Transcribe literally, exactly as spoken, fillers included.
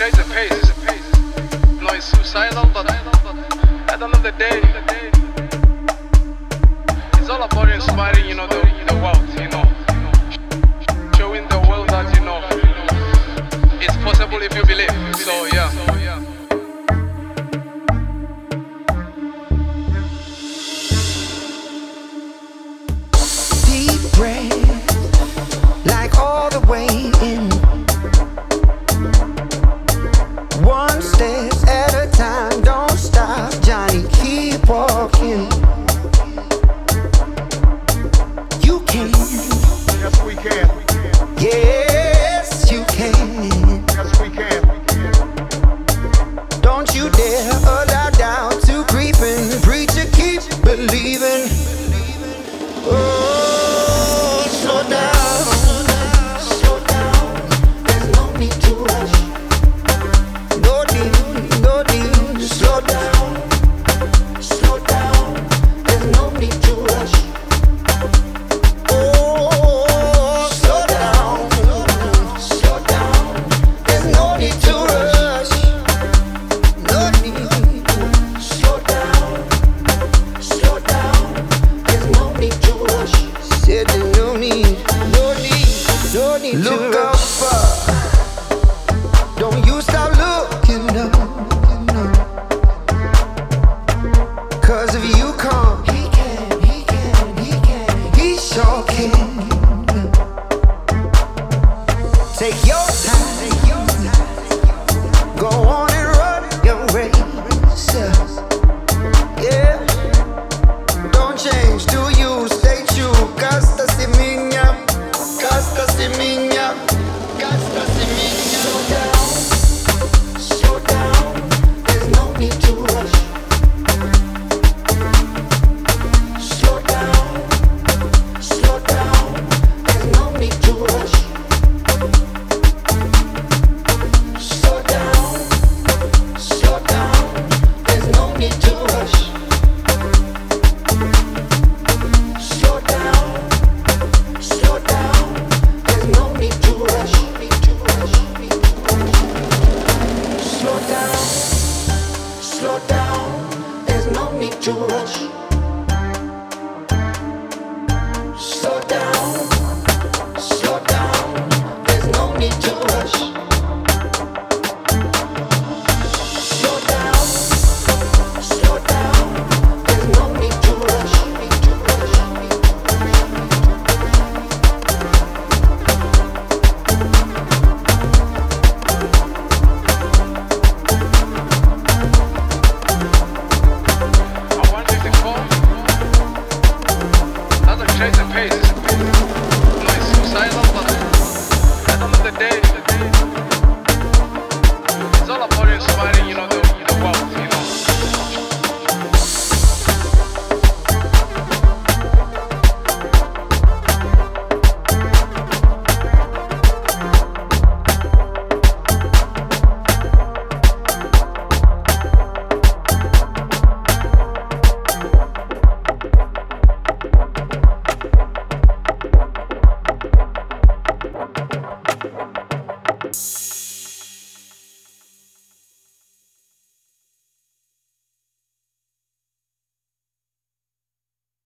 change the pace. No, it's suicidal, but at the end of the day, it's all about inspiring, you know, the, the world, you know, showing the world that, you know, it's possible if you believe. So yeah. Deep breath, like all the way in. One step at a time, don't stop, Johnny, keep walking. You can. Yes, we can. Yes, you can. Yes, we can. Don't you dare allow doubt to creep in. Preacher, keep believing. Oh, slow down, slow down. There's no need to rush. No need, no need to slow down, slow down. There's no need to rush. Oh, slow down, slow down. There's no need to rush. No need to slow down, slow down. There's no need to rush. Said there's no need, no need, no need to look up far. Don't you stop looking up. Cause if you come, he can, he can, he can, he sure can. Take your time, take your time. Go on and run your race. Yeah. Don't change, do you stay true? Casta si minya, casta si minya, casta si minya. Slow down, slow down. There's no need to rush. Slow down, slow down. There's no need to rush. Slow down, slow down. There's no need to rush. Slow down, slow down. There's no need to rush. Slow down, slow down. There's no need to rush. Slow down, slow down. There's no need to rush. Slow down, slow down. There's no need to rush. I want you to call. That's a change the pace.